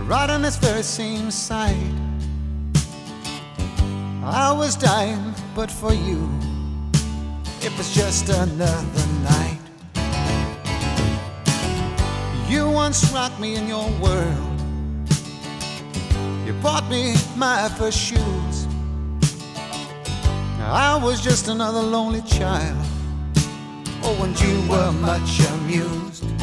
right on this very same side. I was dying, but for you, it was just another night. You once rocked me in your world. You bought me my first shoes. I was just another lonely child. Oh, and you were much amused.